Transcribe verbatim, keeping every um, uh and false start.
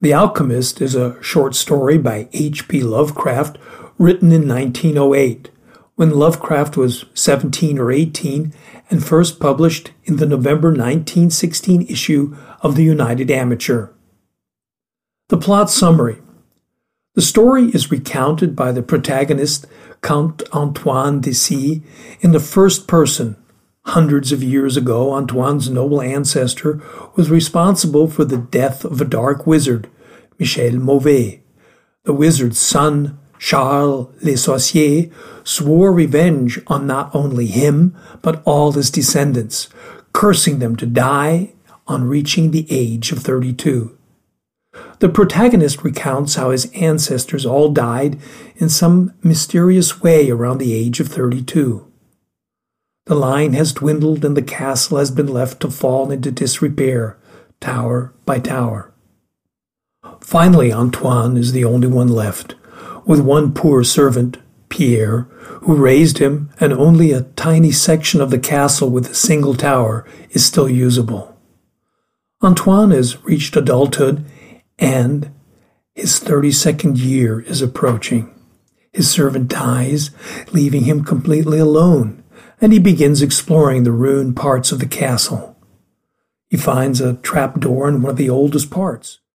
The Alchemist is a short story by H P Lovecraft written in nineteen oh eight, when Lovecraft was seventeen or eighteen, and first published in the November nineteen sixteen issue of the United Amateur. The plot summary. The story is recounted by the protagonist, Count Antoine d'Issy, in the first person. Hundreds of years ago, Antoine's noble ancestor was responsible for the death of a dark wizard, Michel Mauvais. The wizard's son, Charles Le Sorcier, swore revenge on not only him, but all his descendants, cursing them to die on reaching the age of thirty-two. The protagonist recounts how his ancestors all died in some mysterious way around the age of thirty-two. The line has dwindled and the castle has been left to fall into disrepair, tower by tower. Finally, Antoine is the only one left, with one poor servant, Pierre, who raised him, and only a tiny section of the castle with a single tower is still usable. Antoine has reached adulthood, and his thirty-second year is approaching. His servant dies, leaving him completely alone, and he begins exploring the ruined parts of the castle. He finds a trap door in one of the oldest parts.